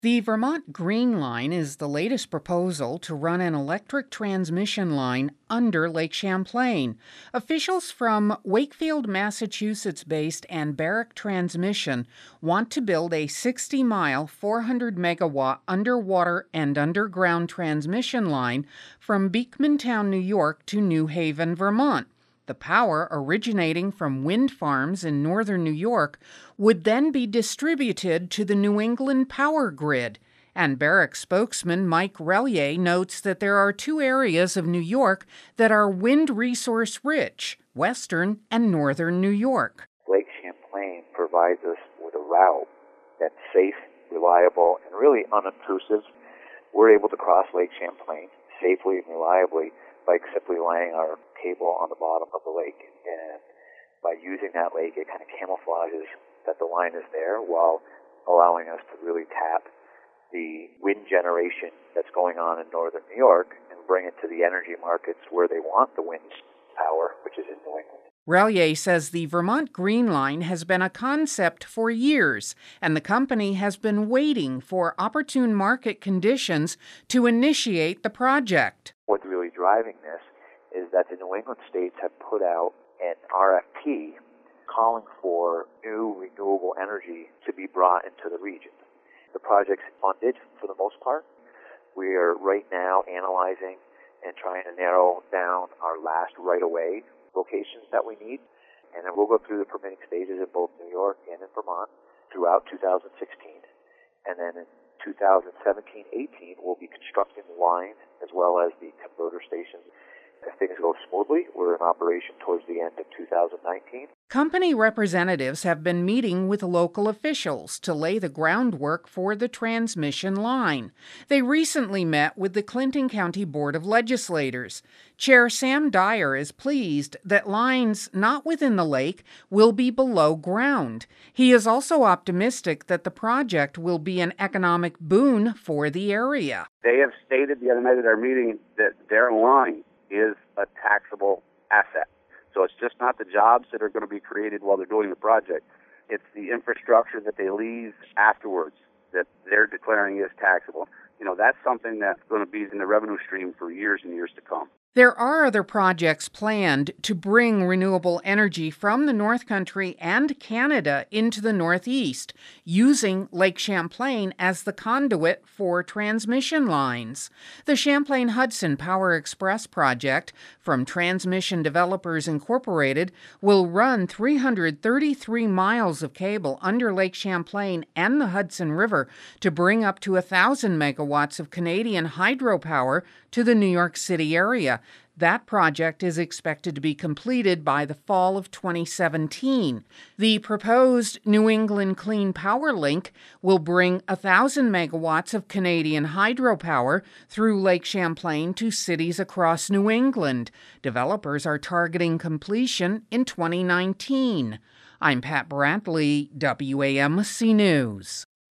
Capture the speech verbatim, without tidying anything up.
The Vermont Green Line is the latest proposal to run an electric transmission line under Lake Champlain. Officials from Wakefield, Massachusetts-based Anbaric Transmission want to build a sixty-mile, four hundred megawatt underwater and underground transmission line from Beekmantown, New York to New Haven, Vermont. The power, originating from wind farms in northern New York, would then be distributed to the New England power grid. Anbaric spokesman Mike Relier notes that there are two areas of New York that are wind resource rich, western and northern New York. Lake Champlain provides us with a route that's safe, reliable, and really unobtrusive. We're able to cross Lake Champlain safely and reliably by simply laying our cable on the bottom of the lake. And by using that lake, it kind of camouflages that the line is there while allowing us to really tap the wind generation that's going on in northern New York and bring it to the energy markets where they want the wind power, which is in New England. Relier says the Vermont Green Line has been a concept for years, and the company has been waiting for opportune market conditions to initiate the project. What's really driving this is that the New England states have put out an R F P calling for new renewable energy to be brought into the region. The project's funded for the most part. We are right now analyzing and trying to narrow down our last right-of-way locations that we need. And then we'll go through the permitting stages in both New York and in Vermont throughout two thousand sixteen. And then in two thousand seventeen eighteen, we'll be constructing the line as well as the converter stations. If things go smoothly, we're in operation towards the end of two thousand nineteen. Company representatives have been meeting with local officials to lay the groundwork for the transmission line. They recently met with the Clinton County Board of Legislators. Chair Sam Dyer is pleased that lines not within the lake will be below ground. He is also optimistic that the project will be an economic boon for the area. They have stated the other night at our meeting that their line is a taxable asset. So it's just not the jobs that are going to be created while they're doing the project. It's the infrastructure that they leave afterwards that they're declaring is taxable. You know, that's something that's going to be in the revenue stream for years and years to come. There are other projects planned to bring renewable energy from the North Country and Canada into the Northeast, using Lake Champlain as the conduit for transmission lines. The Champlain-Hudson Power Express project from Transmission Developers Incorporated will run three hundred thirty-three miles of cable under Lake Champlain and the Hudson River to bring up to one thousand megawatts of Canadian hydropower to the New York City area. That project is expected to be completed by the fall of twenty seventeen. The proposed New England Clean Power Link will bring one thousand megawatts of Canadian hydropower through Lake Champlain to cities across New England. Developers are targeting completion in twenty nineteen. I'm Pat Brantley, W A M C News.